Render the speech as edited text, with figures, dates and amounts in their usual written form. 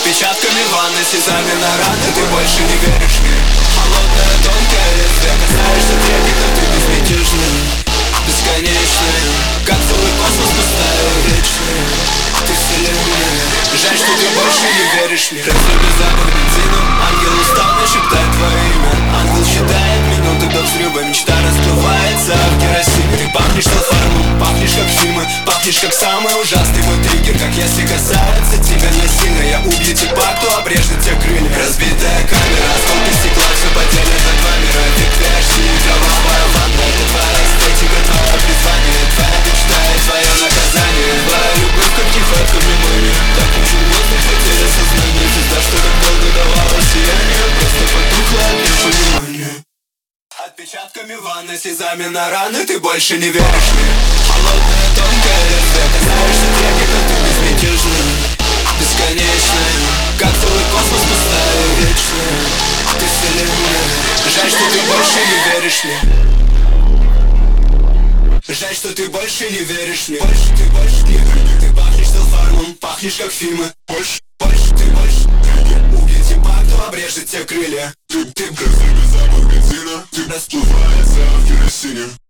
Отпечатками ванны, слезами на раны. Ты больше не веришь мне. Холодное, тонкое лезвие. Касаешься трепетом, ты безмятежный, бесконечный, как целый космос, пустая и вечная. Ты вселенная. Жаль, что ты больше не веришь мне. Разлюбил запах бензина. Ангел устал нашептать твое имя. Ангел считает минуты до взрыва. Мечта расплывается в керосине. Ты пахнешь sulфаром, пахнешь как фильмы. Пахнешь как самый ужасный мой триггер. Как если касается тебя насильно. Я убью типа, кто обрежет тебе крылья. Разбитая камера, осколки стекла. Все потеряно за два мира. Эффект VHC, кровавая ванна. Это твоя эстетика, твое призвание. Твоя мечта и твое наказание. Твоя любовь, как нехватка внимания. Так учил воздух, потеря сознания. Звезда, что так долго давала сияние, просто потухла от непонимания. Отпечатками ванны, слезами на раны. Ты больше не веришь мне. Холодное, тонкое лезвие. Касаешься трепетом, ты безмятежный, бесконечный, как целый космос, пустая и вечная. Ты вселенная. Жаль, что ты больше не веришь мне. Жаль, что ты больше не веришь мне. Больше, ты больше не веришь. Ты пахнешь sulфаром, пахнешь как фильмы. Больше, ты больше. Убей типа, кто обрежет тебе крылья. Ты как запах бензина. Ты расплывается в керосине.